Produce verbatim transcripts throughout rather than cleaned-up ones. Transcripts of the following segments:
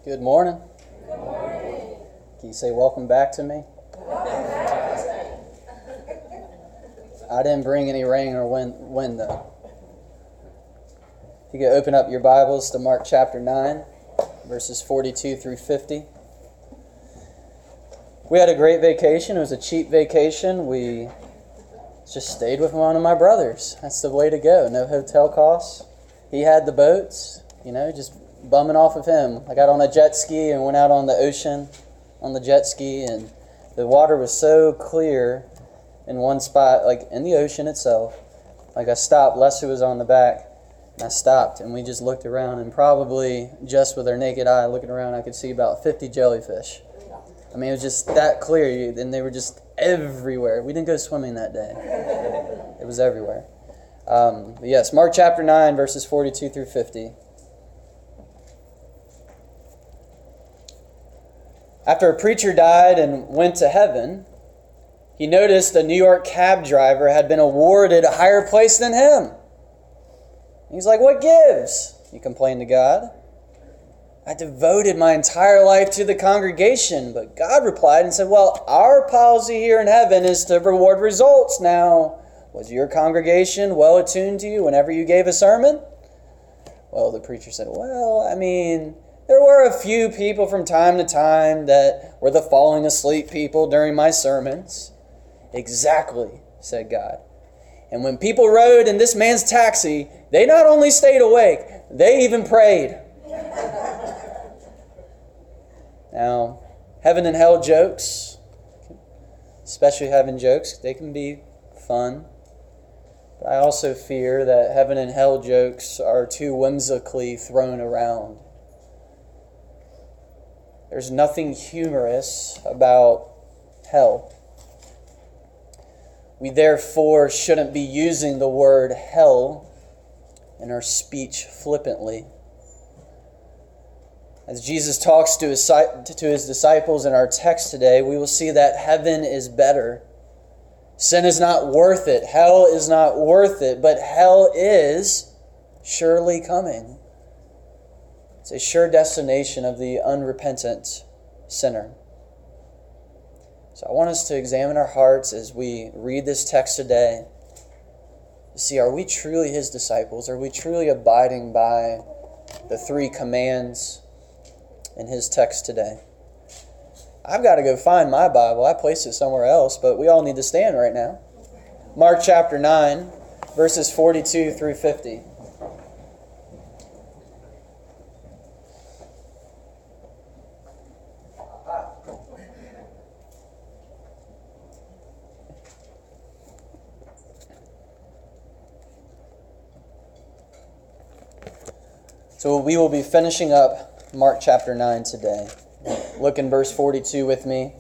Good morning. Good morning. Can you say welcome back to me? I didn't bring any rain or wind, wind though. If you could open up your Bibles to Mark chapter nine, verses forty-two through fifty. We had a great vacation. It was a cheap vacation. We just stayed with one of my brothers. That's the way to go. No hotel costs. He had the boats, you know, just bumming off of him. I got on a jet ski and went out on the ocean on the jet ski, and the water was so clear in one spot, like in the ocean itself. Like I stopped, Leslie was on the back, and I stopped, and we just looked around, and probably just with our naked eye looking around, I could see about fifty jellyfish. I mean, it was just that clear, and they were just everywhere. We didn't go swimming that day. It was everywhere. Um, but yes, Mark chapter nine, verses forty-two through fifty. After a preacher died and went to heaven, he noticed a New York cab driver had been awarded a higher place than him. He's like, "What gives?" He complained to God. "I devoted my entire life to the congregation." But God replied and said, "Well, our policy here in heaven is to reward results. Now, was your congregation well attuned to you whenever you gave a sermon?" Well, the preacher said, "Well, I mean, there were a few people from time to time that were the falling asleep people during my sermons." "Exactly," said God. "And when people rode in this man's taxi, they not only stayed awake, they even prayed." Now, heaven and hell jokes, especially heaven jokes, they can be fun. But I also fear that heaven and hell jokes are too whimsically thrown around. There's nothing humorous about hell. We therefore shouldn't be using the word hell in our speech flippantly. As Jesus talks to his, to his disciples in our text today, we will see that heaven is better. Sin is not worth it. Hell is not worth it. But hell is surely coming. It's a sure destination of the unrepentant sinner. So I want us to examine our hearts as we read this text today to see, are we truly his disciples? Are we truly abiding by the three commands in his text today? I've got to go find my Bible. I placed it somewhere else, but we all need to stand right now. Mark chapter nine, verses forty-two through fifty. So we will be finishing up Mark chapter nine today. Look in verse forty-two with me.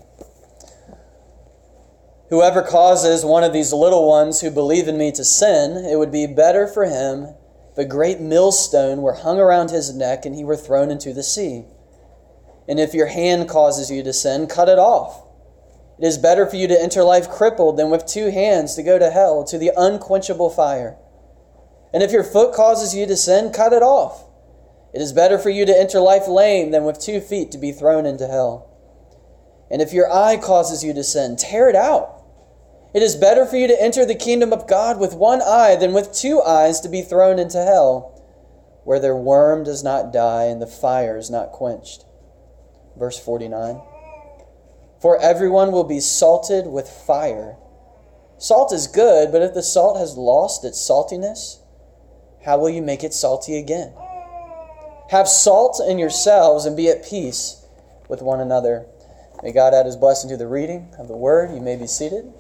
"Whoever causes one of these little ones who believe in me to sin, it would be better for him if a great millstone were hung around his neck and he were thrown into the sea. And if your hand causes you to sin, cut it off. It is better for you to enter life crippled than with two hands to go to hell, to the unquenchable fire. And if your foot causes you to sin, cut it off. It is better for you to enter life lame than with two feet to be thrown into hell. And if your eye causes you to sin, tear it out. It is better for you to enter the kingdom of God with one eye than with two eyes to be thrown into hell, where their worm does not die and the fire is not quenched." Verse forty-nine. "For everyone will be salted with fire. Salt is good, but if the salt has lost its saltiness, how will you make it salty again? Have salt in yourselves and be at peace with one another." May God add his blessing to the reading of the word. You may be seated.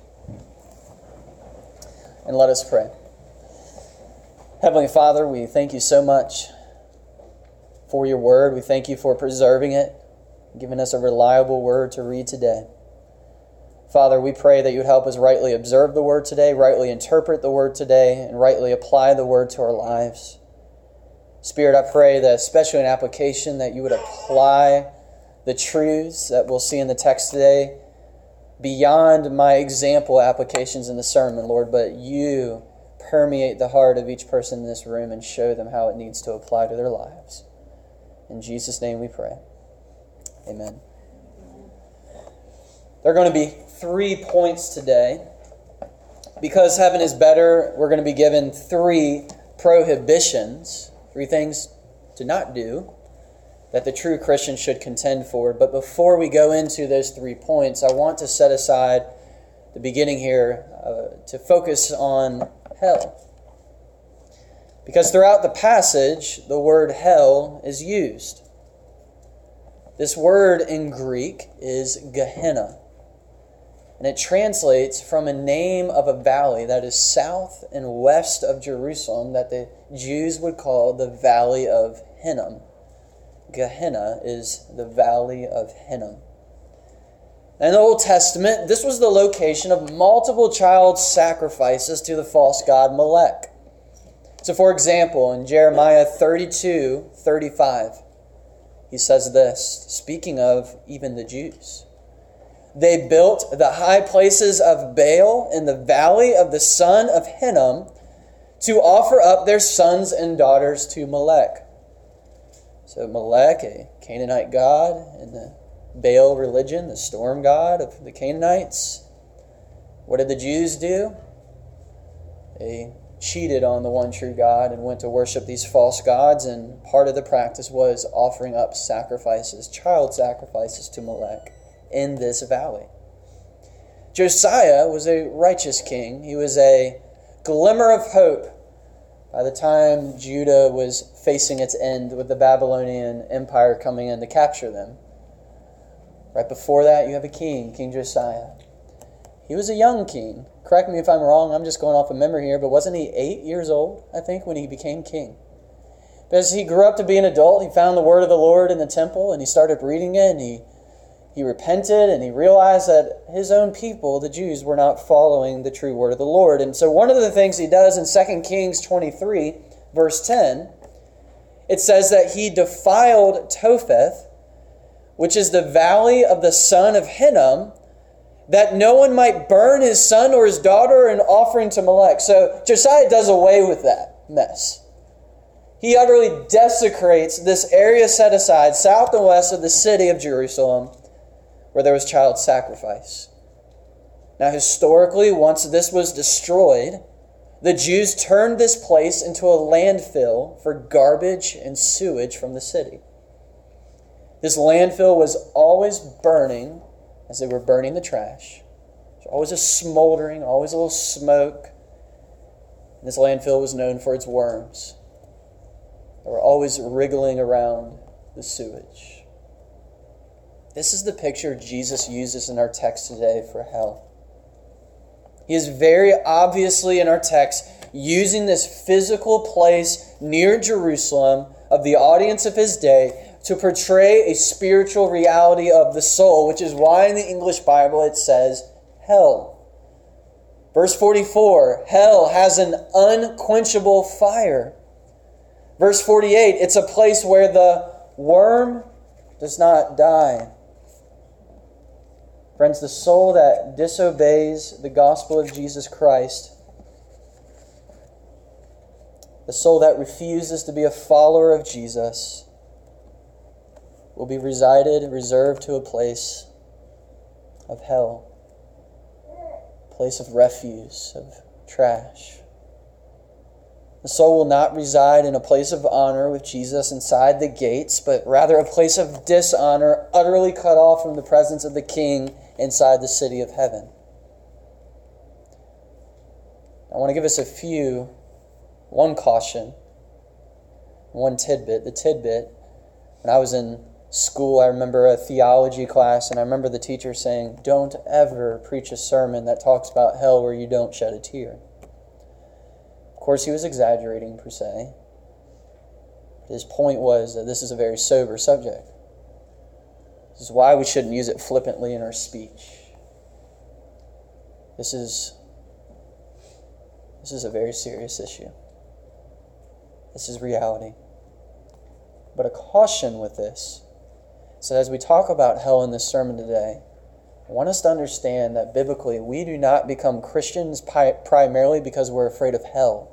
And let us pray. Heavenly Father, we thank you so much for your word. We thank you for preserving it, giving us a reliable word to read today. Father, we pray that you would help us rightly observe the word today, rightly interpret the word today, and rightly apply the word to our lives. Spirit, I pray that especially in application that you would apply the truths that we'll see in the text today beyond my example applications in the sermon, Lord, but you permeate the heart of each person in this room and show them how it needs to apply to their lives. In Jesus' name we pray. Amen. There are going to be three points today. Because heaven is better, we're going to be given three prohibitions, three things to not do that the true Christian should contend for. But before we go into those three points, I want to set aside the beginning here uh, to focus on hell. Because throughout the passage, the word hell is used. This word in Greek is Gehenna. And it translates from a name of a valley that is south and west of Jerusalem that the Jews would call the Valley of Hinnom. Gehenna is the Valley of Hinnom. In the Old Testament, this was the location of multiple child sacrifices to the false god Molech. So for example, in Jeremiah thirty-two thirty-five, he says this, speaking of even the Jews. They built the high places of Baal in the valley of the son of Hinnom to offer up their sons and daughters to Molech. So Molech, a Canaanite god, and the Baal religion, the storm god of the Canaanites. What did the Jews do? They cheated on the one true God and went to worship these false gods, and part of the practice was offering up sacrifices, child sacrifices to Molech in this valley. Josiah was a righteous king. He was a glimmer of hope by the time Judah was facing its end with the Babylonian Empire coming in to capture them. Right before that, you have a king, King Josiah. He was a young king. Correct me if I'm wrong, I'm just going off of memory here, but wasn't he eight years old, I think, when he became king? But as he grew up to be an adult, he found the word of the Lord in the temple, and he started reading it, and he, he repented, and he realized that his own people, the Jews, were not following the true word of the Lord. And so one of the things he does in Second Kings twenty-three, verse ten, it says that he defiled Topheth, which is the valley of the son of Hinnom, that no one might burn his son or his daughter in offering to Molech. So Josiah does away with that mess. He utterly desecrates this area set aside south and west of the city of Jerusalem where there was child sacrifice. Now historically, once this was destroyed, the Jews turned this place into a landfill for garbage and sewage from the city. This landfill was always burning as they were burning the trash. There's always a smoldering, always a little smoke. And this landfill was known for its worms. They were always wriggling around the sewage. This is the picture Jesus uses in our text today for hell. He is very obviously in our text using this physical place near Jerusalem of the audience of his day to portray a spiritual reality of the soul, which is why in the English Bible it says hell. Verse forty-four, hell has an unquenchable fire. Verse forty-eight, it's a place where the worm does not die. Friends, the soul that disobeys the gospel of Jesus Christ, the soul that refuses to be a follower of Jesus, will be resided, reserved to a place of hell, a place of refuse, of trash. The soul will not reside in a place of honor with Jesus inside the gates, but rather a place of dishonor, utterly cut off from the presence of the King inside the city of heaven. I want to give us a few, one caution, one tidbit. The tidbit, when I was in school, I remember a theology class, and I remember the teacher saying, don't ever preach a sermon that talks about hell where you don't shed a tear. Of course, he was exaggerating per se. His point was that this is a very sober subject. This is why we shouldn't use it flippantly in our speech. This is, this is a very serious issue. This is reality. But a caution with this. So as we talk about hell in this sermon today, I want us to understand that biblically we do not become Christians pi- primarily because we're afraid of hell.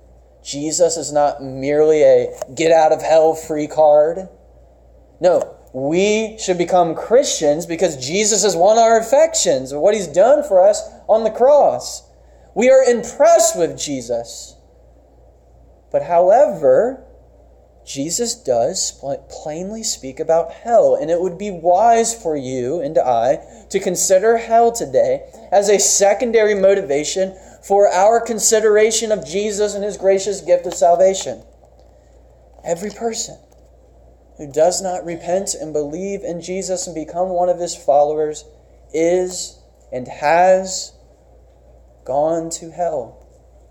Jesus is not merely a get out of hell free card. No, we should become Christians because Jesus has won our affections and what he's done for us on the cross. We are impressed with Jesus. But however, Jesus does plainly speak about hell, and it would be wise for you and I to consider hell today as a secondary motivation for our consideration of Jesus and his gracious gift of salvation. Every person who does not repent and believe in Jesus and become one of his followers is and has gone to hell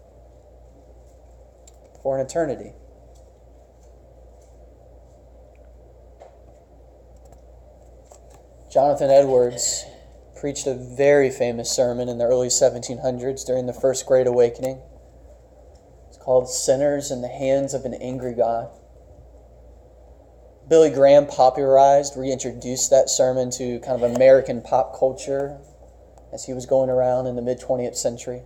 for an eternity. Jonathan Edwards preached a very famous sermon in the early seventeen hundreds during the First Great Awakening. It's called Sinners in the Hands of an Angry God. Billy Graham popularized, reintroduced that sermon to kind of American pop culture as he was going around in the mid-twentieth century.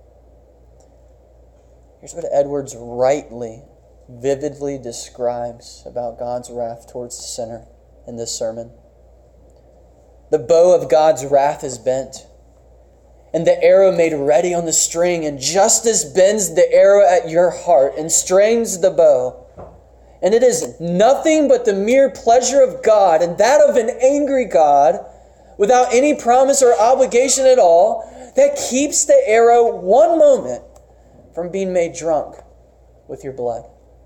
Here's what Edwards rightly, vividly describes about God's wrath towards the sinner in this sermon. The bow of God's wrath is bent, and the arrow made ready on the string, and justice bends the arrow at your heart and strains the bow. And it is nothing but the mere pleasure of God, and that of an angry God, without any promise or obligation at all, that keeps the arrow one moment from being made drunk with your blood.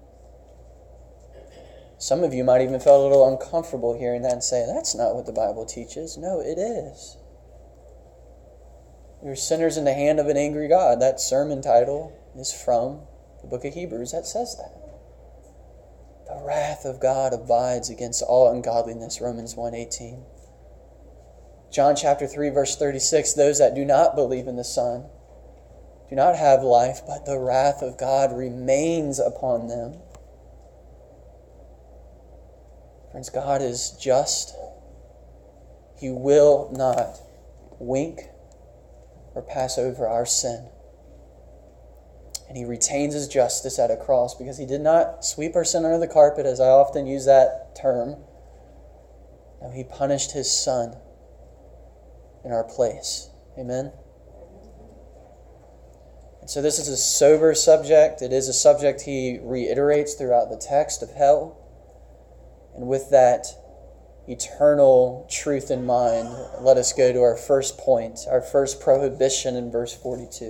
Some of you might even feel a little uncomfortable hearing that and say, that's not what the Bible teaches. No, it is. You're sinners in the hand of an angry God. That sermon title is from the book of Hebrews that says that. The wrath of God abides against all ungodliness, Romans one eighteen. John chapter three, verse thirty-six, those that do not believe in the Son do not have life, but the wrath of God remains upon them. Friends, God is just. He will not wink or pass over our sin. And he retains his justice at a cross because he did not sweep our sin under the carpet, as I often use that term. No, he punished his Son in our place. Amen? And so this is a sober subject. It is a subject he reiterates throughout the text of hell. And with that eternal truth in mind, let us go to our first point, our first prohibition in verse forty-two.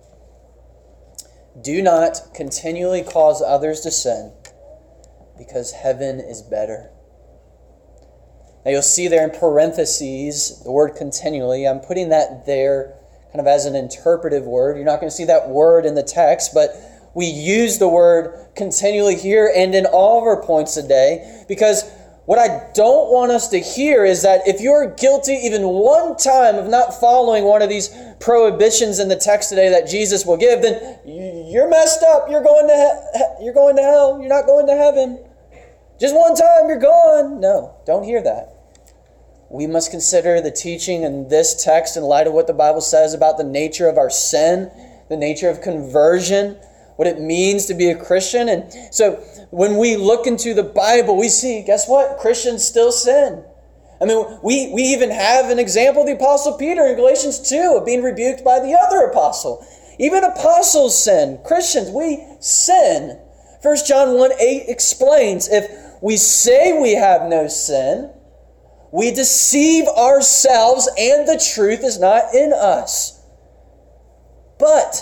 Do not continually cause others to sin, because heaven is better. Now you'll see there in parentheses the word continually. I'm putting that there kind of as an interpretive word. You're not going to see that word in the text, but we use the word continually here and in all of our points today, because what I don't want us to hear is that if you're guilty even one time of not following one of these prohibitions in the text today that Jesus will give, then you're messed up. You're going to he- you're going to hell. You're not going to heaven. Just one time, you're gone. No, don't hear that. We must consider the teaching in this text in light of what the Bible says about the nature of our sin, the nature of conversion, what it means to be a Christian. And so when we look into the Bible, we see, guess what? Christians still sin. I mean, we, we even have an example of the Apostle Peter in Galatians two of being rebuked by the other apostle. Even apostles sin. Christians, we sin. First John one eight explains, if we say we have no sin, we deceive ourselves and the truth is not in us. But,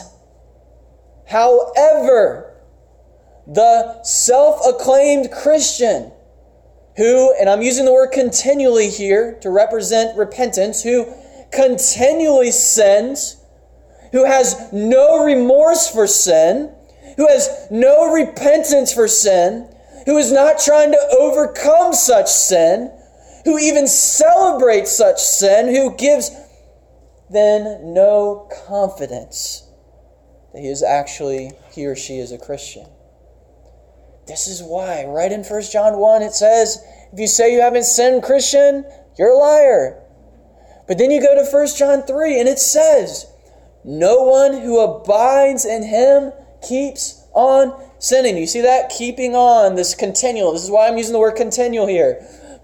however, the self-acclaimed Christian who, and I'm using the word continually here to represent repentance, who continually sins, who has no remorse for sin, who has no repentance for sin, who is not trying to overcome such sin, who even celebrates such sin, who gives then no confidence that he is actually, he or she is a Christian. This is why, right in First John one, it says, if you say you haven't sinned, Christian, you're a liar. But then you go to First John three, and it says, no one who abides in him keeps on sinning. You see that? Keeping on, this continual. This is why I'm using the word continual here.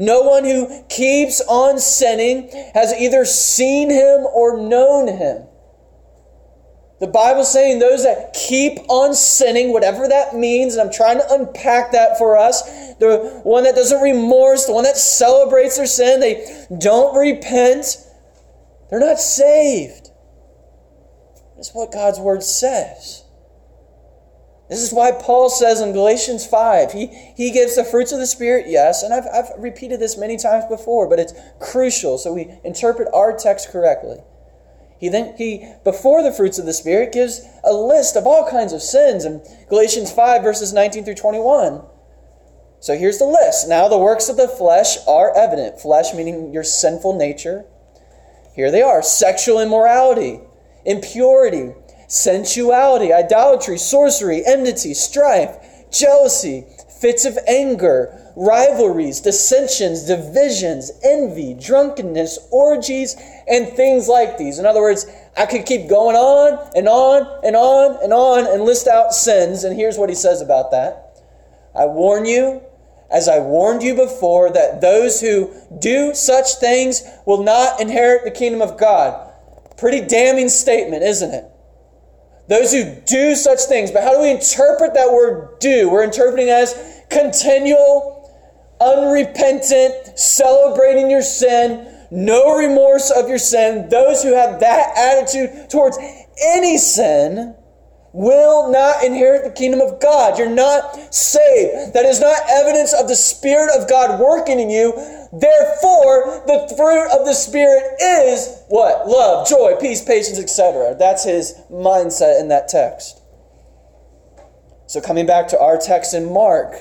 No one who keeps on sinning has either seen him or known him. The Bible's saying those that keep on sinning, whatever that means, and I'm trying to unpack that for us, the one that doesn't remorse, the one that celebrates their sin, they don't repent, they're not saved. That's what God's Word says. This is why Paul says in Galatians five, he, he gives the fruits of the Spirit, yes, and I've, I've repeated this many times before, but it's crucial so we interpret our text correctly. He then, he before the fruits of the Spirit, gives a list of all kinds of sins in Galatians five, verses nineteen through twenty-one. So here's the list. Now the works of the flesh are evident. Flesh meaning your sinful nature. Here they are. Sexual immorality, impurity, sensuality, idolatry, sorcery, enmity, strife, jealousy, fits of anger, rivalries, dissensions, divisions, envy, drunkenness, orgies, and things like these. In other words, I could keep going on and on and on and on and list out sins. And here's what he says about that. I warn you, as I warned you before, that those who do such things will not inherit the kingdom of God. Pretty damning statement, isn't it? Those who do such things. But how do we interpret that word do? We're interpreting it as continual, unrepentant, celebrating your sin, no remorse of your sin. Those who have that attitude towards any sin will not inherit the kingdom of God. You're not saved. That is not evidence of the Spirit of God working in you. Therefore, the fruit of the Spirit is what? Love, joy, peace, patience, et cetera. That's his mindset in that text. So coming back to our text in Mark,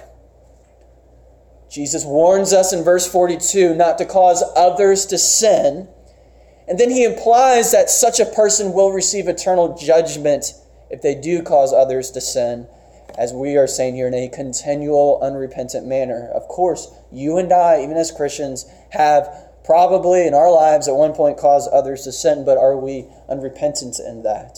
Jesus warns us in verse forty-two not to cause others to sin. And then he implies that such a person will receive eternal judgment if they do cause others to sin, as we are saying here, in a continual, unrepentant manner. Of course, you and I, even as Christians, have probably in our lives at one point caused others to sin, but are we unrepentant in that?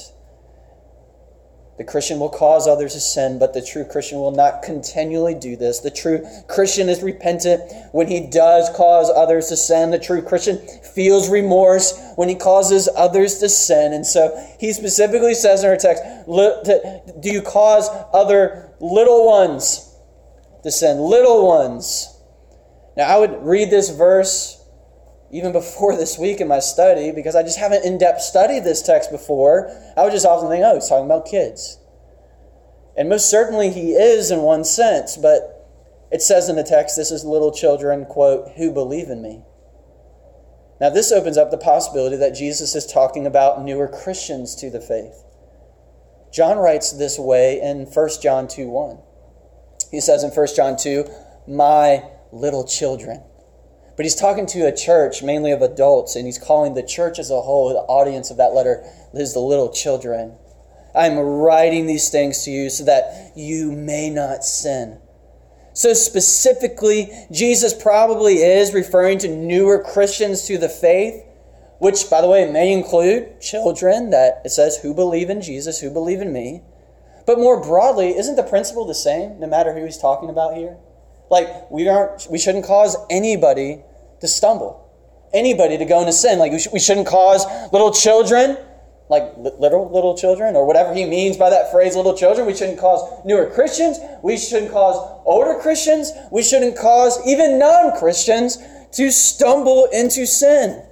The Christian will cause others to sin, but the true Christian will not continually do this. The true Christian is repentant when he does cause others to sin. The true Christian feels remorse when he causes others to sin. And so he specifically says in our text, do you cause other little ones to sin? Little ones. Now I would read this verse even before this week in my study, because I just haven't in-depth studied this text before. I would just often think, oh, he's talking about kids. And most certainly he is in one sense, but it says in the text, this is little children, quote, who believe in me. Now this opens up the possibility that Jesus is talking about newer Christians to the faith. John writes this way in First John two one. He says in First John two, my little children. But he's talking to a church, mainly of adults, and he's calling the church as a whole, the audience of that letter, is the little children. I'm writing these things to you so that you may not sin. So specifically, Jesus probably is referring to newer Christians to the faith, which, by the way, may include children that it says who believe in Jesus, who believe in me. But more broadly, isn't the principle the same, no matter who he's talking about here? Like, we aren't, we shouldn't cause anybody to stumble. Anybody to go into sin. Like, we, sh- we shouldn't cause little children, like li- little, little children, or whatever he means by that phrase, little children. We shouldn't cause newer Christians. We shouldn't cause older Christians. We shouldn't cause even non-Christians to stumble into sin.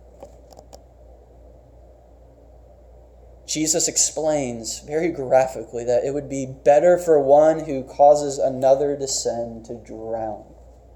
Jesus explains very graphically that it would be better for one who causes another to sin to drown.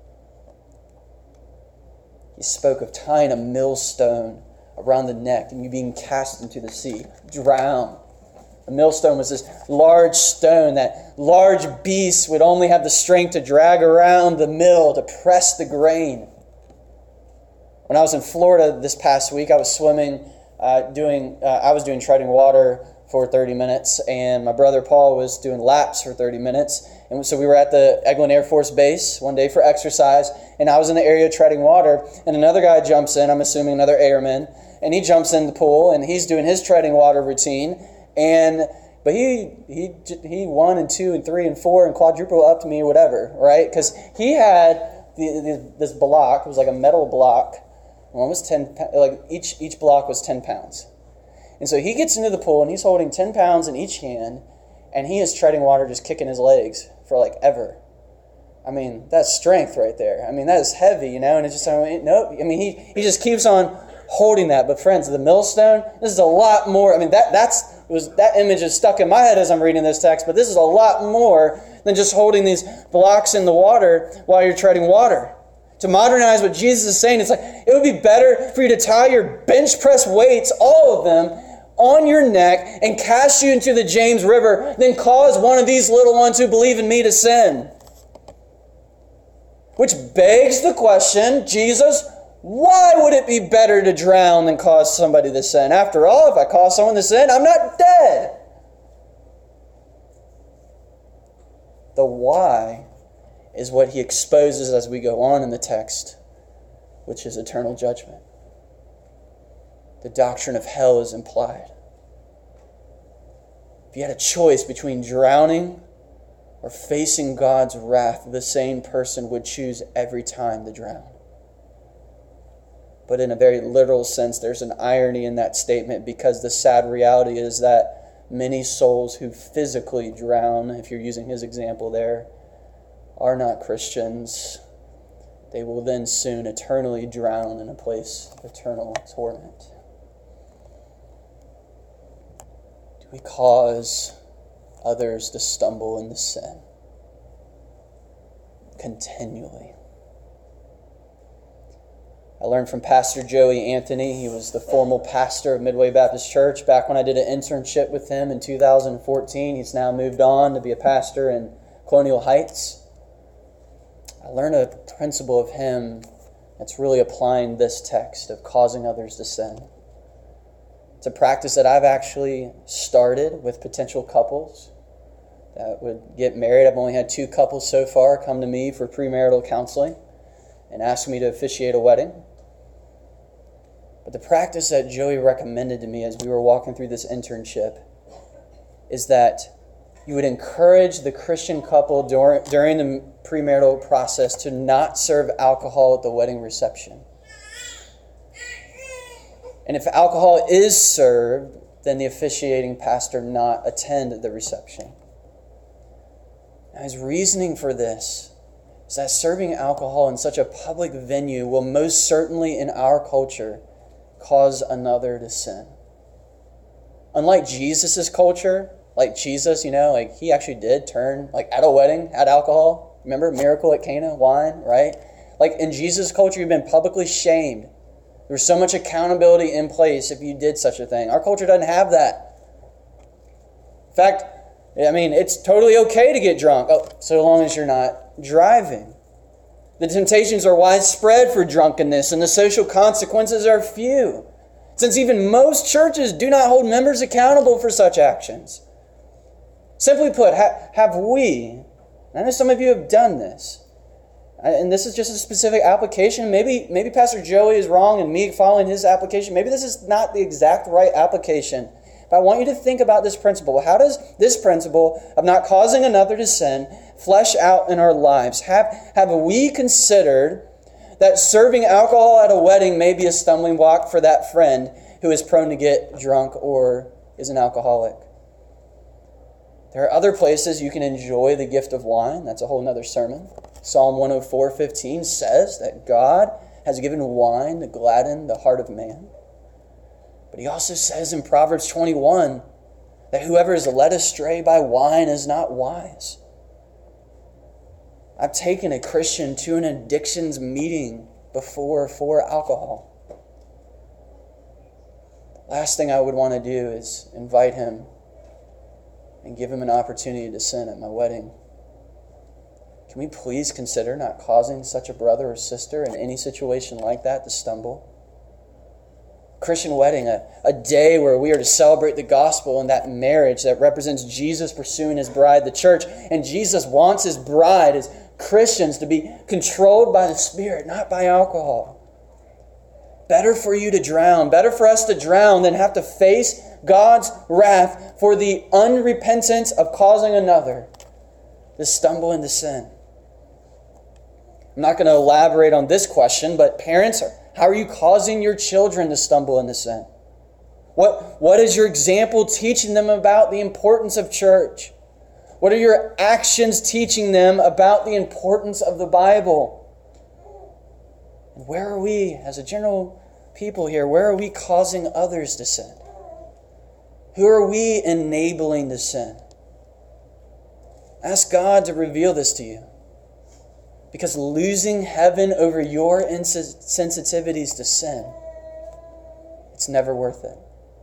He spoke of tying a millstone around the neck and you being cast into the sea. Drown. A millstone was this large stone that large beasts would only have the strength to drag around the mill to press the grain. When I was in Florida this past week, I was swimming Uh, doing, uh, I was doing treading water for thirty minutes, and my brother Paul was doing laps for thirty minutes. And so we were at the Eglin Air Force Base one day for exercise, and I was in the area treading water, and another guy jumps in, I'm assuming another airman, and he jumps in the pool, and he's doing his treading water routine, and but he he he won and two and three and four and quadruple up to me or whatever, right? Because he had the, the, this block, it was like a metal block. One was ten, like each each block was ten pounds. And so he gets into the pool and he's holding ten pounds in each hand, and he is treading water, just kicking his legs for like ever. I mean, that's strength right there. I mean, that is heavy, you know, and it's just, I mean, nope. I mean, he, he just keeps on holding that. But friends, the millstone, this is a lot more. I mean, that that's was that image is stuck in my head as I'm reading this text, but this is a lot more than just holding these blocks in the water while you're treading water. To modernize what Jesus is saying, it's like, it would be better for you to tie your bench press weights, all of them, on your neck and cast you into the James River than cause one of these little ones who believe in me to sin. Which begs the question, Jesus, why would it be better to drown than cause somebody to sin? After all, if I cause someone to sin, I'm not dead. The why is what he exposes as we go on in the text, which is eternal judgment. The doctrine of hell is implied. If you had a choice between drowning or facing God's wrath, the sane person would choose every time to drown. But in a very literal sense, there's an irony in that statement, because the sad reality is that many souls who physically drown, if you're using his example there, are not Christians. They will then soon eternally drown in a place of eternal torment. Do we cause others to stumble into sin continually? I learned from Pastor Joey Anthony. He was the formal pastor of Midway Baptist Church back when I did an internship with him in two thousand fourteen. He's now moved on to be a pastor in Colonial Heights. I learned a principle of him that's really applying this text of causing others to sin. It's a practice that I've actually started with potential couples that would get married. I've only had two couples so far come to me for premarital counseling and ask me to officiate a wedding. But the practice that Joey recommended to me as we were walking through this internship is that you would encourage the Christian couple during, during the premarital process to not serve alcohol at the wedding reception. And if alcohol is served, then the officiating pastor not attend the reception. Now, his reasoning for this is that serving alcohol in such a public venue will most certainly in our culture cause another to sin. Unlike Jesus' culture, like Jesus, you know, like he actually did turn, like at a wedding, had alcohol. Remember, miracle at Cana, wine, right? Like in Jesus' culture, you've been publicly shamed. There's so much accountability in place if you did such a thing. Our culture doesn't have that. In fact, I mean, it's totally okay to get drunk, oh, so long as you're not driving. The temptations are widespread for drunkenness, and the social consequences are few, since even most churches do not hold members accountable for such actions. Simply put, ha- have we, I know some of you have done this, and this is just a specific application. Maybe, maybe Pastor Joey is wrong and me following his application. Maybe this is not the exact right application. But I want you to think about this principle. How does this principle of not causing another to sin flesh out in our lives? Have, have we considered that serving alcohol at a wedding may be a stumbling block for that friend who is prone to get drunk or is an alcoholic? There are other places you can enjoy the gift of wine. That's a whole other sermon. Psalm one oh four fifteen says that God has given wine to gladden the heart of man. But he also says in Proverbs twenty-one that whoever is led astray by wine is not wise. I've taken a Christian to an addictions meeting before for alcohol. Last thing I would want to do is invite him and give him an opportunity to sin at my wedding. Can we please consider not causing such a brother or sister in any situation like that to stumble? Christian wedding, a, a day where we are to celebrate the gospel and that marriage that represents Jesus pursuing his bride, the church. And Jesus wants his bride, his Christians, to be controlled by the Spirit, not by alcohol. Better for you to drown, better for us to drown than have to face God's wrath for the unrepentance of causing another to stumble into sin. I'm not going to elaborate on this question, but parents, how are you causing your children to stumble into sin? What, what is your example teaching them about the importance of church? What are your actions teaching them about the importance of the Bible? And where are we, as a general people here, where are we causing others to sin? Who are we enabling to sin? Ask God to reveal this to you. Because losing heaven over your insensitivities to sin, it's never worth it.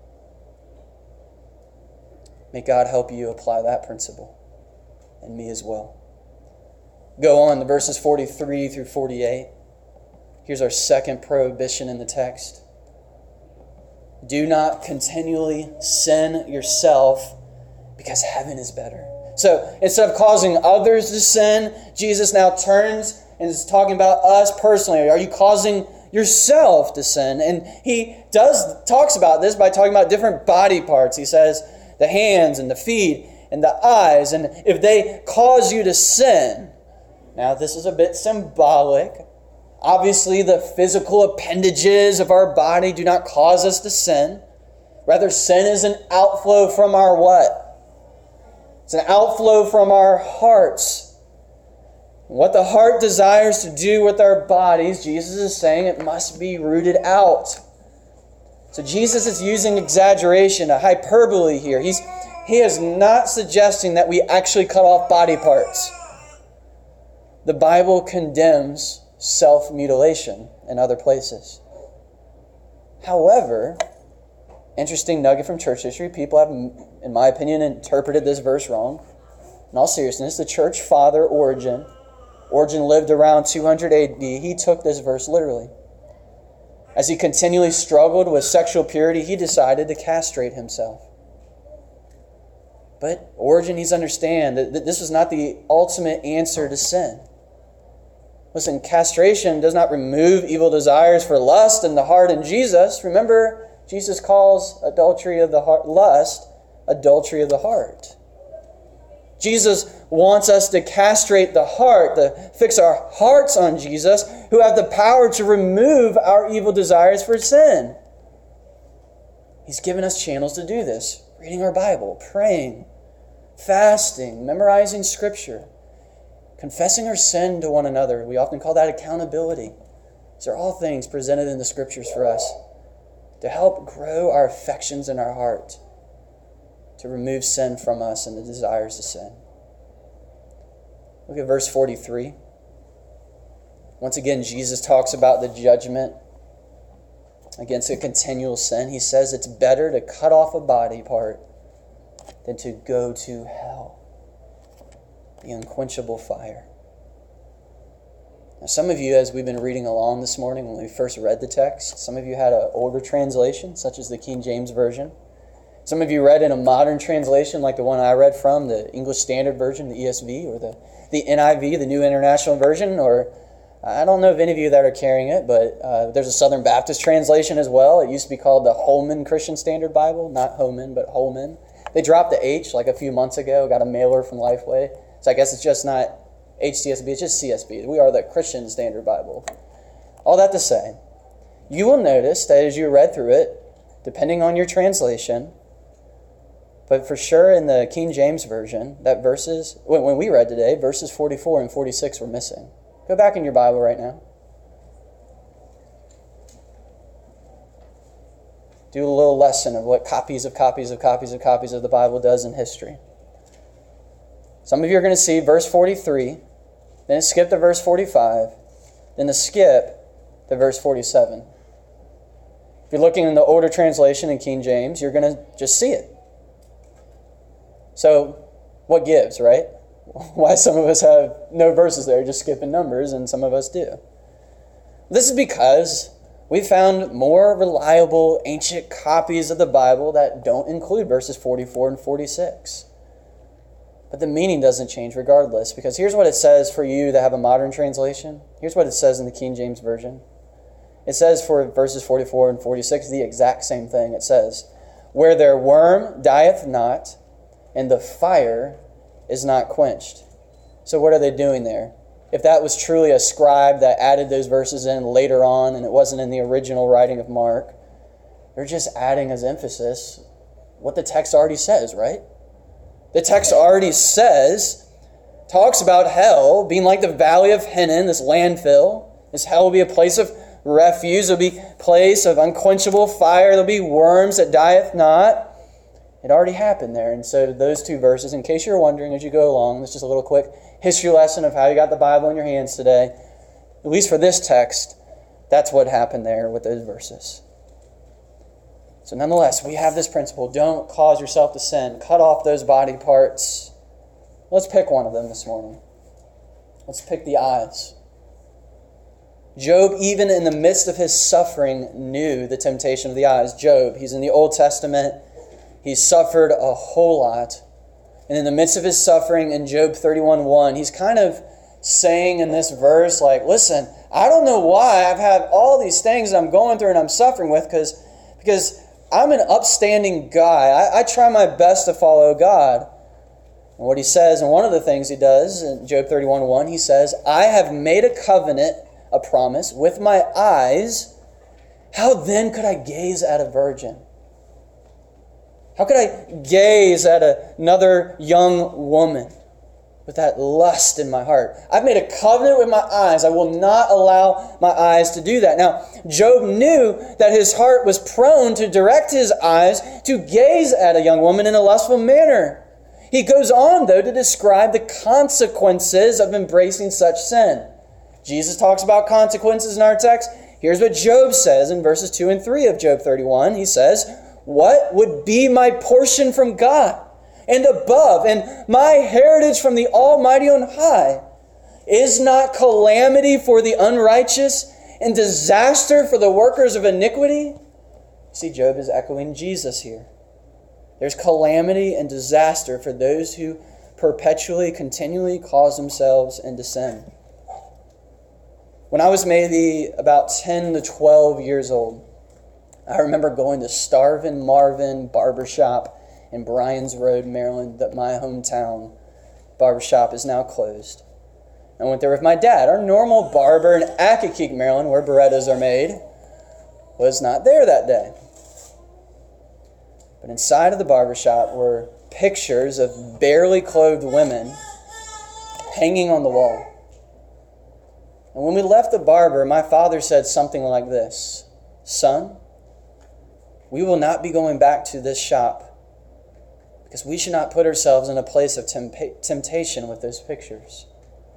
May God help you apply that principle, and me as well. Go on to verses forty-three through forty-eight. Here's our second prohibition in the text. Do not continually sin yourself, because heaven is better. So instead of causing others to sin, Jesus now turns and is talking about us personally. Are you causing yourself to sin? And he does talks about this by talking about different body parts. He says the hands and the feet and the eyes, and if they cause you to sin. Now this is a bit symbolic. Obviously the physical appendages of our body do not cause us to sin. Rather, sin is an outflow from our what? It's an outflow from our hearts. What the heart desires to do with our bodies, Jesus is saying it must be rooted out. So Jesus is using exaggeration, a hyperbole here. He's, he is not suggesting that we actually cut off body parts. The Bible condemns self-mutilation in other places. However, interesting nugget from church history, people have, in my opinion, interpreted this verse wrong. In all seriousness, the church father Origen, Origen lived around two hundred A D, he took this verse literally. As he continually struggled with sexual purity, he decided to castrate himself. But Origen needs to understand that this was not the ultimate answer to sin. Listen, castration does not remove evil desires for lust in the heart in Jesus. Remember, Jesus calls adultery of the heart, lust, adultery of the heart. Jesus wants us to castrate the heart, to fix our hearts on Jesus, who have the power to remove our evil desires for sin. He's given us channels to do this. Reading our Bible, praying, fasting, memorizing Scripture, confessing our sin to one another. We often call that accountability. These are all things presented in the Scriptures for us to help grow our affections in our heart, to remove sin from us and the desires to sin. Look at verse forty-three. Once again, Jesus talks about the judgment against a continual sin. He says it's better to cut off a body part than to go to hell, the unquenchable fire. Now, some of you, as we've been reading along this morning, when we first read the text, some of you had an older translation, such as the King James Version. Some of you read in a modern translation, like the one I read from, the English Standard Version, the E S V, or the, the N I V, the New International Version, or I don't know of any of you that are carrying it, but uh, there's a Southern Baptist translation as well. It used to be called the Holman Christian Standard Bible, not Holman, but Holman. They dropped the H like a few months ago, got a mailer from Lifeway. So I guess it's just not H C S B, it's just C S B. We are the Christian Standard Bible. All that to say, you will notice that as you read through it, depending on your translation, but for sure in the King James Version, that verses, when, when we read today, verses forty-four and forty-six were missing. Go back in your Bible right now. Do a little lesson of what copies of copies of copies of copies of the Bible does in history. Some of you are going to see verse forty-three, then skip to verse forty-five, then to skip to verse forty-seven. If you're looking in the older translation in King James, you're going to just see it. So, what gives, right? Why some of us have no verses there, just skipping numbers, and some of us do. This is because we found more reliable ancient copies of the Bible that don't include verses forty-four and forty-six. But the meaning doesn't change regardless, because here's what it says for you that have a modern translation. Here's what it says in the King James Version. It says for verses forty-four and forty-six the exact same thing. It says, "Where their worm dieth not, and the fire is not quenched." So what are they doing there? if that was truly a scribe that added those verses in later on and it wasn't in the original writing of Mark, they're just adding as emphasis what the text already says, right? The text already says, talks about hell being like the valley of Hinnom, this landfill. This hell will be a place of refuse. It'll be a place of unquenchable fire. There'll be worms that dieth not. It already happened there. And so those two verses, in case you're wondering as you go along, this is just a little quick history lesson of how you got the Bible in your hands today. At least for this text, that's what happened there with those verses. So nonetheless, we have this principle. Don't cause yourself to sin. Cut off those body parts. Let's pick one of them this morning. Let's pick the eyes. Job, even in the midst of his suffering, knew the temptation of the eyes. Job, he's in the Old Testament. He's suffered a whole lot. And in the midst of his suffering, in Job thirty-one one, he's kind of saying in this verse, like, listen, I don't know why I've had all these things that I'm going through and I'm suffering with, because because I'm an upstanding guy. I, I try my best to follow God. And what he says, and one of the things he does in Job thirty-one one, he says, I have made a covenant, a promise, with my eyes. How then could I gaze at a virgin? How could I gaze at another young woman with that lust in my heart? I've made a covenant with my eyes. I will not allow my eyes to do that. Now, Job knew that his heart was prone to direct his eyes to gaze at a young woman in a lustful manner. He goes on, though, to describe the consequences of embracing such sin. Jesus talks about consequences in our text. Here's what Job says in verses two and three of Job thirty-one. He says, what would be my portion from God and above, and my heritage from the Almighty on high? Is not calamity for the unrighteous and disaster for the workers of iniquity? See, Job is echoing Jesus here. There's calamity and disaster for those who perpetually, continually cause themselves into sin. When I was maybe about ten to twelve years old, I remember going to Starvin Marvin Barbershop in Bryans Road, Maryland, that my hometown barbershop is now closed. I went there with my dad. Our normal barber in Accokeek, Maryland, where Berettas are made, was not there that day. But inside of the barbershop were pictures of barely clothed women hanging on the wall. And when we left the barber, my father said something like this, son, we will not be going back to this shop because we should not put ourselves in a place of temp- temptation with those pictures.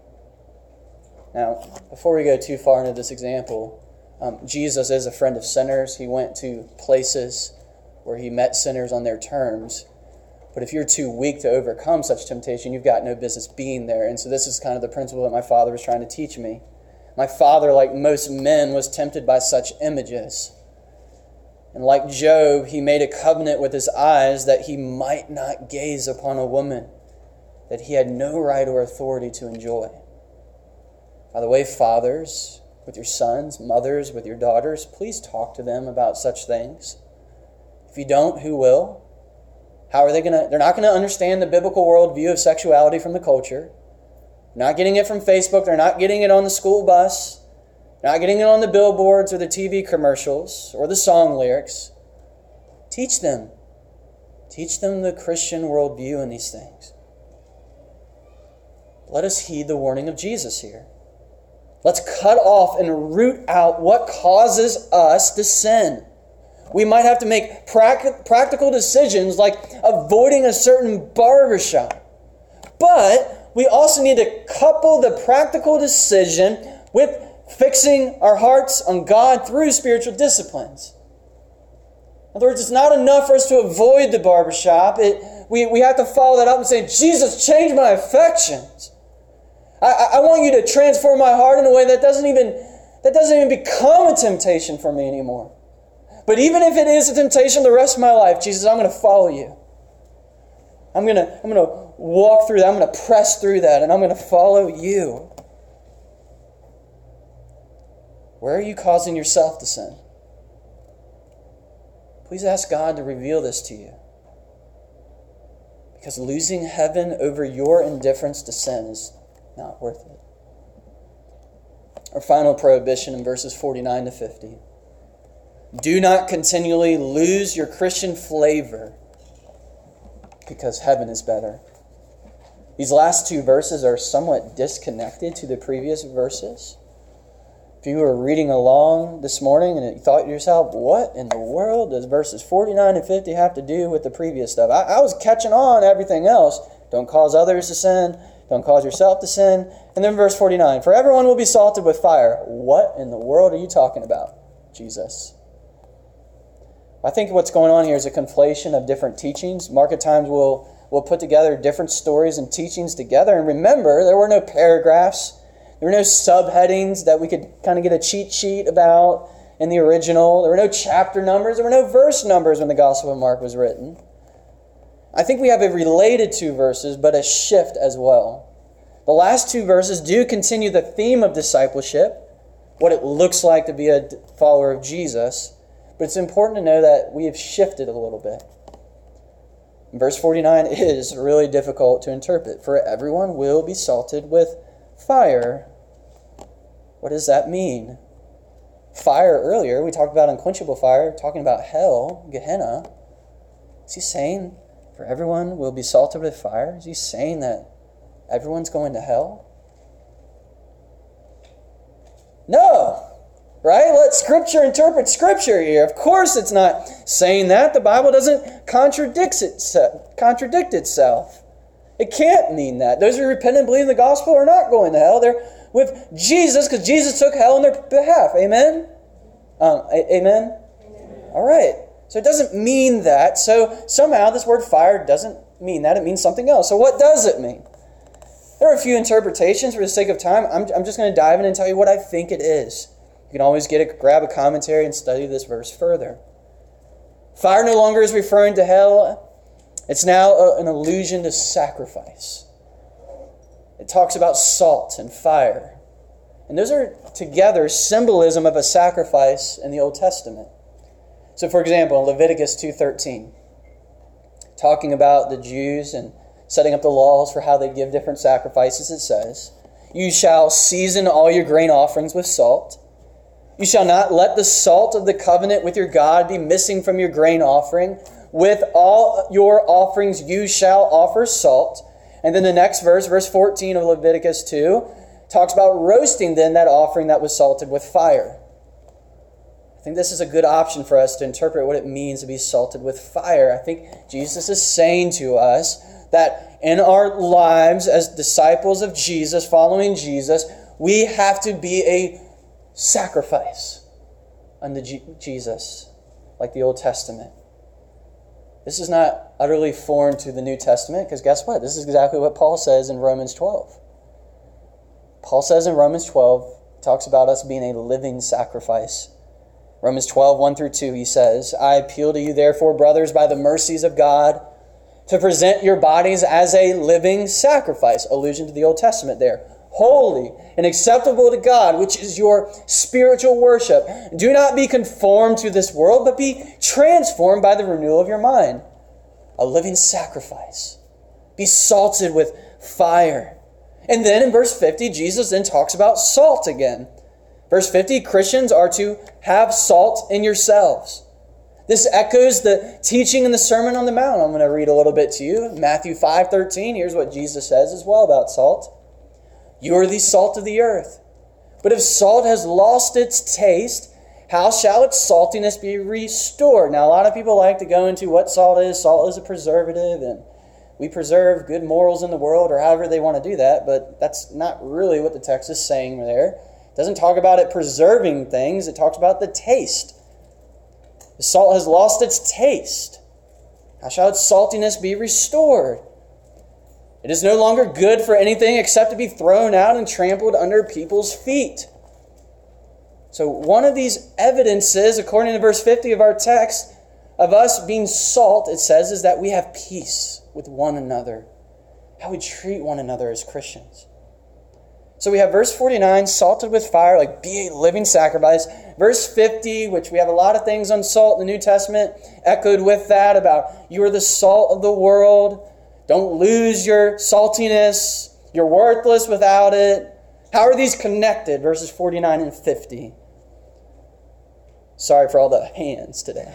Now, before we go too far into this example, um, Jesus is a friend of sinners. He went to places where he met sinners on their terms. But if you're too weak to overcome such temptation, you've got no business being there. And so this is kind of the principle that my father was trying to teach me. My father, like most men, was tempted by such images. And like Job, he made a covenant with his eyes that he might not gaze upon a woman that he had no right or authority to enjoy. By the way, fathers, with your sons, mothers, with your daughters, please talk to them about such things. If you don't, who will? How are they going to? They're not going to understand the biblical worldview of sexuality from the culture. They're not getting it from Facebook. They're not getting it on the school bus. They're not getting it on the billboards or the T V commercials or the song lyrics. Teach them. Teach them the Christian worldview in these things. Let us heed the warning of Jesus here. Let's cut off and root out what causes us to sin. We might have to make prac- practical decisions like avoiding a certain barbershop. But we also need to couple the practical decision with fixing our hearts on God through spiritual disciplines. In other words, it's not enough for us to avoid the barbershop. It, we, we have to follow that up and say, Jesus, change my affections. I, I want you to transform my heart in a way that doesn't even that doesn't even become a temptation for me anymore. But even if it is a temptation the rest of my life, Jesus, I'm going to follow you. I'm going to I'm going to walk through that. I'm going to press through that, and I'm going to follow you. Where are you causing yourself to sin? Please ask God to reveal this to you. Because losing heaven over your indifference to sin is not worth it. Our final prohibition in verses forty-nine to fifty. Do not continually lose your Christian flavor because heaven is better. These last two verses are somewhat disconnected to the previous verses. If you were reading along this morning and you thought to yourself, what in the world does verses forty-nine and fifty have to do with the previous stuff? I, I was catching on everything else. Don't cause others to sin. Don't cause yourself to sin. And then verse forty-nine, for everyone will be salted with fire. What in the world are you talking about, Jesus? I think what's going on here is a conflation of different teachings. Mark at times will will put together different stories and teachings together. And remember, there were no paragraphs. There were no subheadings that we could kind of get a cheat sheet about in the original. There were no chapter numbers. There were no verse numbers when the Gospel of Mark was written. I think we have a related two verses, but a shift as well. The last two verses do continue the theme of discipleship, what it looks like to be a follower of Jesus. But it's important to know that we have shifted a little bit. Verse forty-nine is really difficult to interpret. For everyone will be salted with fire. What does that mean? Fire earlier, we talked about unquenchable fire, talking about hell, Gehenna. Is he saying for everyone will be salted with fire? Is he saying that everyone's going to hell? No! Right? Let Scripture interpret Scripture here. Of course it's not saying that. The Bible doesn't contradict itself. Contradict itself. It can't mean that. Those who repent and believe in the gospel are not going to hell. They're with Jesus because Jesus took hell on their behalf. Amen? Um, a- amen? Amen? All right. So it doesn't mean that. So somehow this word fire doesn't mean that. It means something else. So what does it mean? There are a few interpretations. For the sake of time, I'm, I'm just going to dive in and tell you what I think it is. You can always get a, grab a commentary and study this verse further. Fire no longer is referring to hell. It's now a, an allusion to sacrifice. It talks about salt and fire. And those are together symbolism of a sacrifice in the Old Testament. So for example, in Leviticus two thirteen, talking about the Jews and setting up the laws for how they give different sacrifices, it says, you shall season all your grain offerings with salt. You shall not let the salt of the covenant with your God be missing from your grain offering. With all your offerings you shall offer salt. And then the next verse, verse fourteen of Leviticus two, talks about roasting then that offering that was salted with fire. I think this is a good option for us to interpret what it means to be salted with fire. I think Jesus is saying to us that in our lives as disciples of Jesus, following Jesus, we have to be a sacrifice unto G- Jesus, like the Old Testament. This is not utterly foreign to the New Testament, because guess what? This is exactly what Paul says in Romans twelve. Paul says in Romans twelve, he talks about us being a living sacrifice. Romans twelve, one through two, he says, I appeal to you therefore, brothers, by the mercies of God, to present your bodies as a living sacrifice. Allusion to the Old Testament there. Holy and acceptable to God, which is your spiritual worship. Do not be conformed to this world, but be transformed by the renewal of your mind. A living sacrifice. Be salted with fire. And then in verse fifty, Jesus then talks about salt again. Verse fifty, Christians are to have salt in yourselves. This echoes the teaching in the Sermon on the Mount. I'm going to read a little bit to you. Matthew five thirteen, here's what Jesus says as well about salt. You are the salt of the earth. But if salt has lost its taste, how shall its saltiness be restored? Now, a lot of people like to go into what salt is. Salt is a preservative, and we preserve good morals in the world, or however they want to do that, but that's not really what the text is saying there. It doesn't talk about it preserving things. It talks about the taste. The salt has lost its taste. How shall its saltiness be restored? It is no longer good for anything except to be thrown out and trampled under people's feet. So one of these evidences, according to verse fifty of our text, of us being salt, it says, is that we have peace with one another. How we treat one another as Christians. So we have verse forty-nine, salted with fire, like be a living sacrifice. Verse fifty, which we have a lot of things on salt in the New Testament, echoed with that about you are the salt of the world. Don't lose your saltiness. You're worthless without it. How are these connected? Verses forty-nine and fifty. Sorry for all the hands today.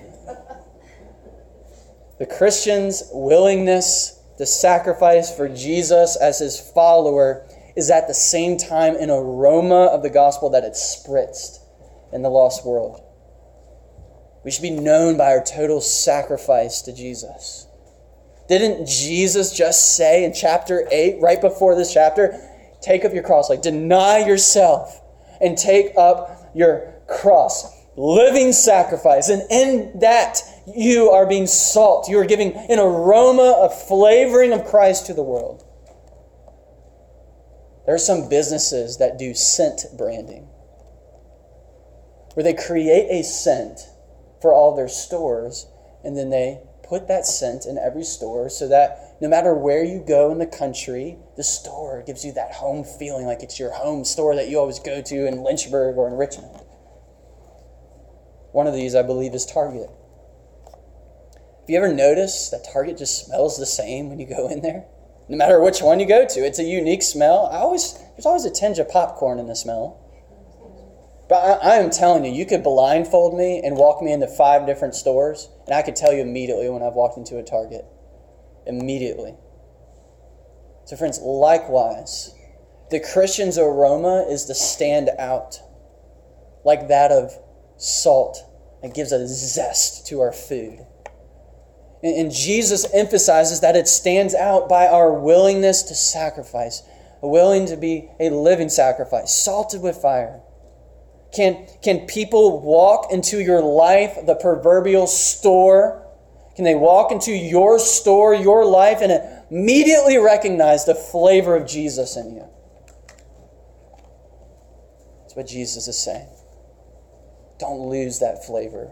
The Christian's willingness to sacrifice for Jesus as his follower is at the same time an aroma of the gospel that it's spritzed in the lost world. We should be known by our total sacrifice to Jesus. Didn't Jesus just say in chapter eight, right before this chapter, take up your cross, like deny yourself and take up your cross. Living sacrifice. And in that, you are being salt. You are giving an aroma of flavoring of Christ to the world. There are some businesses that do scent branding, where they create a scent for all their stores, and then they put that scent in every store so that no matter where you go in the country, the store gives you that home feeling, like it's your home store that you always go to in Lynchburg or in Richmond. One of these, I believe, is Target. Have you ever noticed that Target just smells the same when you go in there? No matter which one you go to, it's a unique smell. I always There's always a tinge of popcorn in the smell. But I, I am telling you, you could blindfold me and walk me into five different stores, and I could tell you immediately when I've walked into a Target. Immediately. So friends, likewise, the Christian's aroma is to stand out like that of salt. It gives a zest to our food. And, and Jesus emphasizes that it stands out by our willingness to sacrifice, willing to be a living sacrifice, salted with fire. Can, can people walk into your life, the proverbial store? Can they walk into your store, your life, and immediately recognize the flavor of Jesus in you? That's what Jesus is saying. Don't lose that flavor.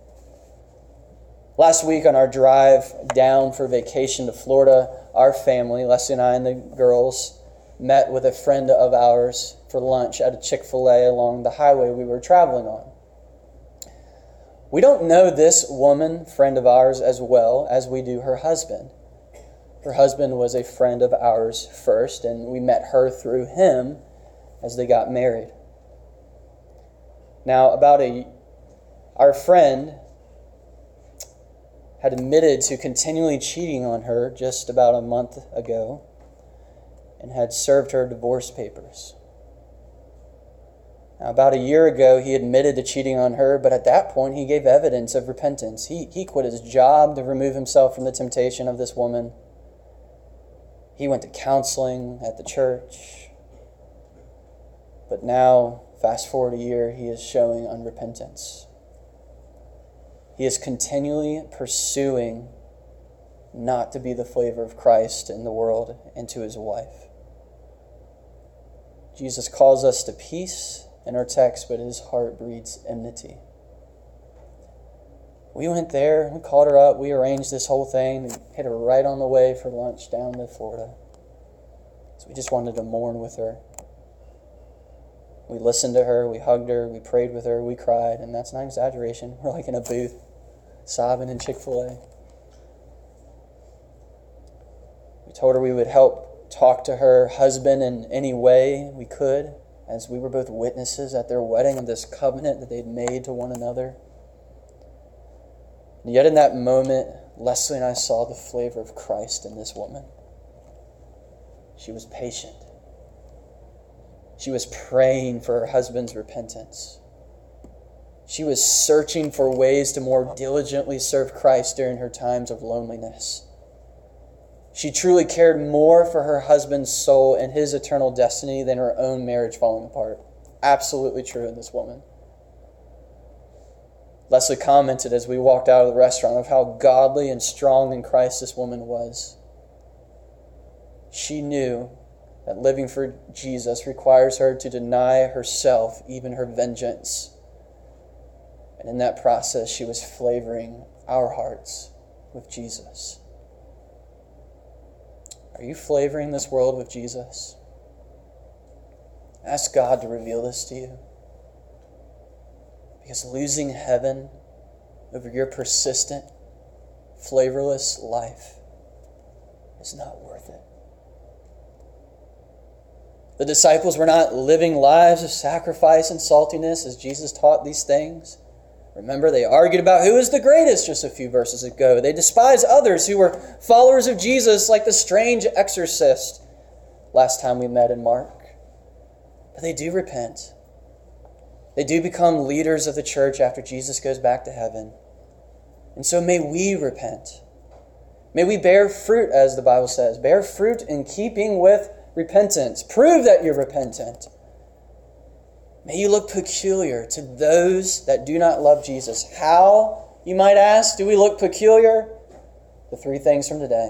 Last week on our drive down for vacation to Florida, our family, Leslie and I and the girls, met with a friend of ours for lunch at a Chick-fil-A along the highway we were traveling on. We don't know this woman, friend of ours, as well as we do her husband. Her husband was a friend of ours first, and we met her through him as they got married. Now, about a, our friend had admitted to continually cheating on her just about a month ago and had served her divorce papers. Now, about a year ago, he admitted to cheating on her, but at that point, he gave evidence of repentance. He, he quit his job to remove himself from the temptation of this woman. He went to counseling at the church. But now, fast forward a year, he is showing unrepentance. He is continually pursuing not to be the flavor of Christ in the world and to his wife. Jesus calls us to peace in our text, but his heart breeds enmity. We went there, we called her up, we arranged this whole thing, we hit her right on the way for lunch down to Florida. So we just wanted to mourn with her. We listened to her, we hugged her, we prayed with her, we cried, and that's not an exaggeration. We're like in a booth, sobbing in Chick-fil-A. We told her we would help talk to her husband in any way we could, as we were both witnesses at their wedding of this covenant that they'd made to one another. And yet in that moment, Leslie and I saw the flavor of Christ in this woman. She was patient. She was praying for her husband's repentance. She was searching for ways to more diligently serve Christ during her times of loneliness. She truly cared more for her husband's soul and his eternal destiny than her own marriage falling apart. Absolutely true in this woman. Leslie commented as we walked out of the restaurant of how godly and strong in Christ this woman was. She knew that living for Jesus requires her to deny herself, even her vengeance. And in that process, she was flavoring our hearts with Jesus. Are you flavoring this world with Jesus? Ask God to reveal this to you. Because losing heaven over your persistent, flavorless life is not worth it. The disciples were not living lives of sacrifice and saltiness as Jesus taught these things. Remember, they argued about who is the greatest just a few verses ago. They despised others who were followers of Jesus, like the strange exorcist last time we met in Mark. But they do repent. They do become leaders of the church after Jesus goes back to heaven. And so may we repent. May we bear fruit, as the Bible says. Bear fruit in keeping with repentance. Prove that you're repentant. May you look peculiar to those that do not love Jesus. How, you might ask, do we look peculiar? The three things from today.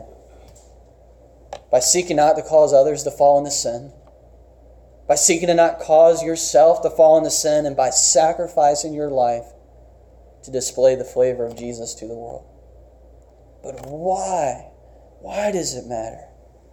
By seeking not to cause others to fall into sin. By seeking to not cause yourself to fall into sin. And by sacrificing your life to display the flavor of Jesus to the world. But why? Why does it matter?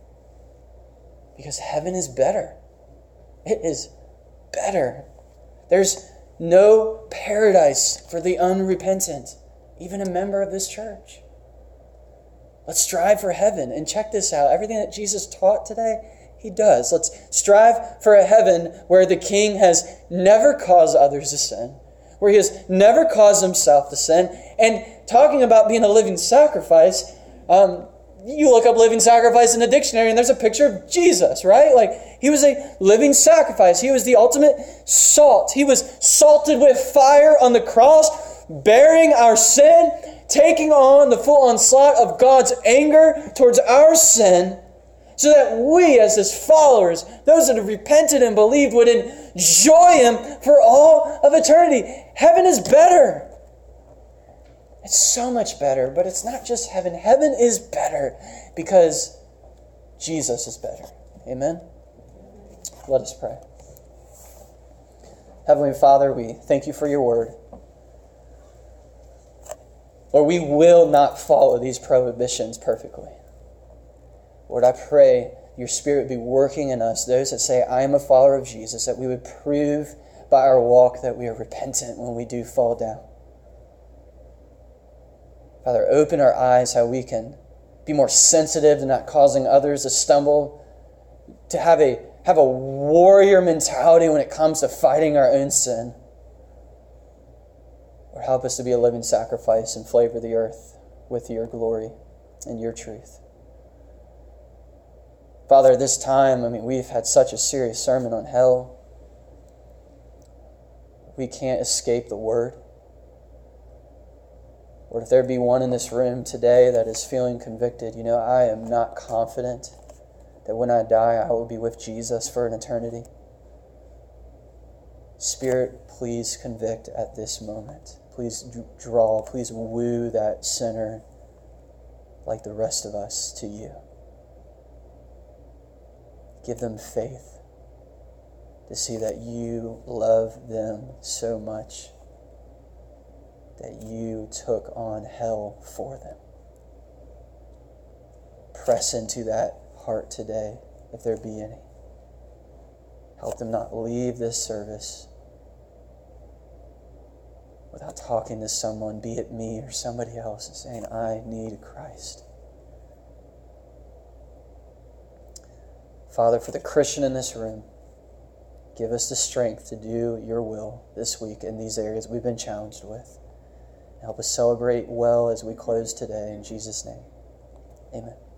Because heaven is better. It is better. There's no paradise for the unrepentant, even a member of this church. Let's strive for heaven. And check this out. Everything that Jesus taught today, he does. Let's strive for a heaven where the King has never caused others to sin, where he has never caused himself to sin. And talking about being a living sacrifice, um, you look up living sacrifice in the dictionary and there's a picture of Jesus, right? Like, he was a living sacrifice. He was the ultimate salt. He was salted with fire on the cross, bearing our sin, taking on the full onslaught of God's anger towards our sin, so that we, as his followers, those that have repented and believed, would enjoy him for all of eternity. Heaven is better. It's so much better, but it's not just heaven. Heaven is better because Jesus is better. Amen? Let us pray. Heavenly Father, we thank you for your word. Lord, we will not follow these prohibitions perfectly. Lord, I pray your Spirit be working in us, those that say, I am a follower of Jesus, that we would prove by our walk that we are repentant when we do fall down. Father, open our eyes how we can be more sensitive to not causing others to stumble, to have a, have a warrior mentality when it comes to fighting our own sin. Lord, help us to be a living sacrifice and flavor the earth with your glory and your truth. Father, at this time, I mean, we've had such a serious sermon on hell. We can't escape the word. Lord, if there be one in this room today that is feeling convicted, you know, I am not confident that when I die, I will be with Jesus for an eternity. Spirit, please convict at this moment. Please draw, please woo that sinner like the rest of us to you. Give them faith to see that you love them so much that you took on hell for them. Press into that heart today, if there be any. Help them not leave this service without talking to someone, be it me or somebody else, and saying, I need Christ. Father, for the Christian in this room, give us the strength to do your will this week in these areas we've been challenged with. Help us celebrate well as we close today. In Jesus' name, amen.